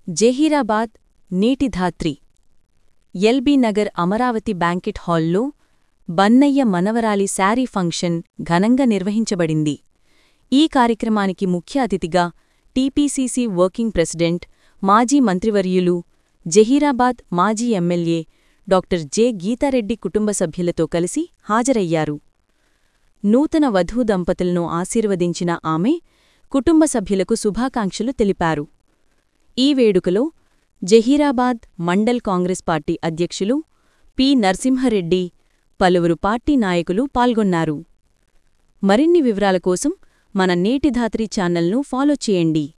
జహీరాబాద్ నీటిధాత్రి ఎల్బీ నగర్ అమరావతి బ్యాంకెట్ హాల్లో బన్నయ్య మనవరాలి శారీ ఫంక్షన్ ఘనంగా నిర్వహించబడింది. ఈ కార్యక్రమానికి ముఖ్య అతిథిగా టీపీసీసీ వర్కింగ్ ప్రెసిడెంట్, మాజీ మంత్రివర్యులు, జహీరాబాద్ మాజీ ఎమ్మెల్యే డాక్టర్ జె. గీతారెడ్డి కుటుంబ సభ్యులతో కలిసి హాజరయ్యారు. నూతన వధూ దంపతులను ఆశీర్వదించిన ఆమె కుటుంబ సభ్యులకు శుభాకాంక్షలు తెలిపారు. ఈ వేడుకలో జహీరాబాద్ మండల్ కాంగ్రెస్ పార్టీ అధ్యక్షులు పి. నరసింహారెడ్డి, పలువురు పార్టీ నాయకులు పాల్గొన్నారు. మరిన్ని వివరాల కోసం మన నేటిధాత్రి ఛానల్ను ఫాలో చేయండి.